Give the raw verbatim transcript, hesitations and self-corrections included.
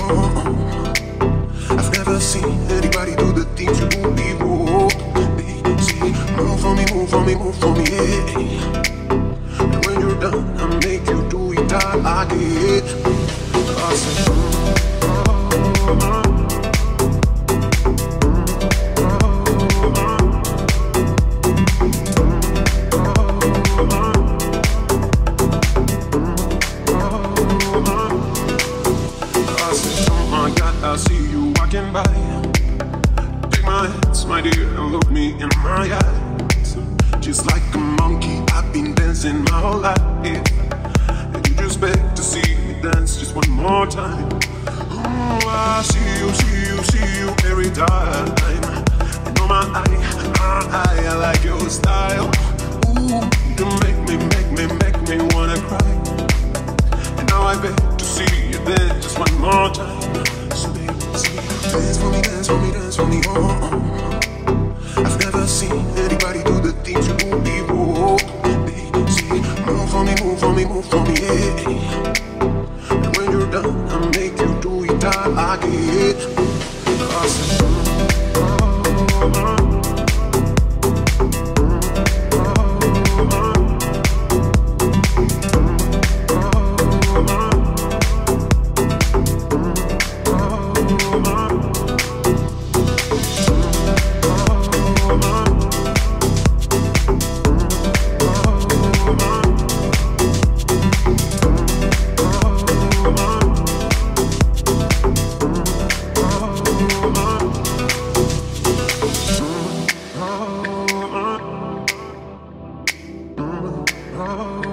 on. I've never seen anybody do the things you do before. See, move for me, move for me, move for me, yeah. And when you're done, I'll make you do it all again. I said, I see you walking by. Take my hands, my dear, and look me in my eyes. Just like a monkey, I've been dancing my whole life. And you just beg to see me dance just one more time. Oh, I see you, see you, see you every time. And on my eye, my eye, I like your style. Ooh, you make me, make me, make me wanna cry. And now I beg to see you dance just one more time. Dance for me, dance for me, dance for me, oh. I've never seen anybody do the things you do before. See, move for me, move for me, move for me, yeah. And when you're done, I'll make you do it all again. I said, oh, oh. Oh